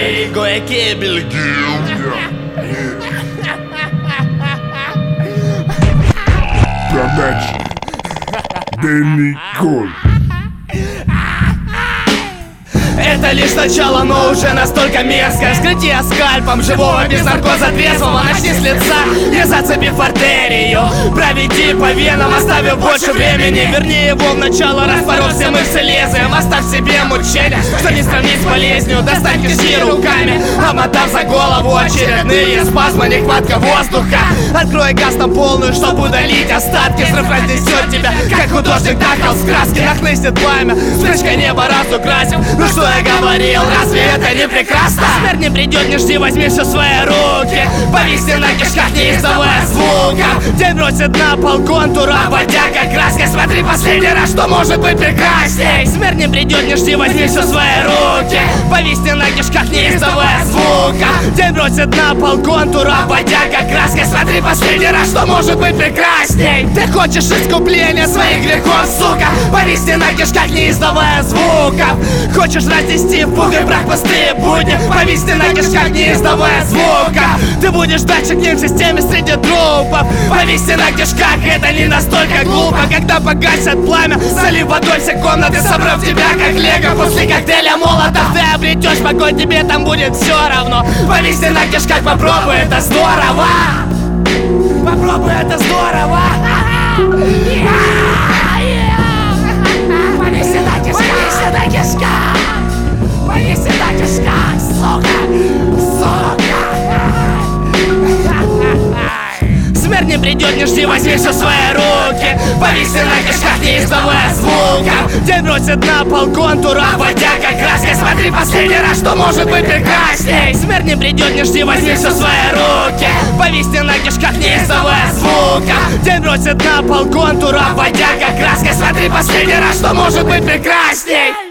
Goeke Belgium. Продача Дэнни Коль. Это лишь начало, но уже настолько мерзко. Вскрытие скальпом живого без наркоза трезвого. Начни с лица и зацепив артерию. Проведи по венам, оставив больше времени. Верни его в начало, распоров все мышцы лезвием. Оставь себе мучения, что не сравнить с болезнью. Достань кишки руками, обмотав за голову очередные спазмы, нехватка воздуха. Открой газ на полную, чтобы удалить остатки. Взрыв разнесет тебя, как художник дакал с краски. Нахлынет пламя, вспышкой неба разукрасив. Ну что я говорил, разве это не прекрасно? Смерть не придет, не жди, возьми все в свои руки. Повиси на кишках, не издавая звука. День бросит на пол контур, обводя как краской. Смотри последний раз, что может быть прекрасней. Смерть не придет, не жди, возьми все в свои руки. Повиси на кишках, не издавая звука. День бросит на пол контур, обводя как краской. Смотри последний раз, что может быть прекрасней. Ты хочешь искупления своих грехов, сука. Повиси на кишках, не издавая звуков. Хочешь разнести в пух и прах пустые будни. Повиси на кишках, не издавая звука. Ты будешь дальше к ним в системе среди трупов. Повиси на кишках, это не настолько глупо. Когда погасят пламя, залив водой все комнаты, собрав тебя как лего. После коктейля молотов ты обретешь покой, тебе там будет все равно. Повиси на кишках, попробуй, это здорово. Попробуй, это здорово. Повиси на кишках, повиси на кишках. Повиси на кишках, сука, сука. Смерть не придет, не жди, возьми все в свои руки. Повиси на кишках, не издавая звука. День бросит на пол контур, обводя как краской. Смотри последний раз, что может быть прекрасней. Смерть не придет, не жди, возьми все в свои руки. Повиси на кишках, не издавая звука. День бросит на пол контур, обводя как краской. Смотри последний раз, что может быть прекрасней.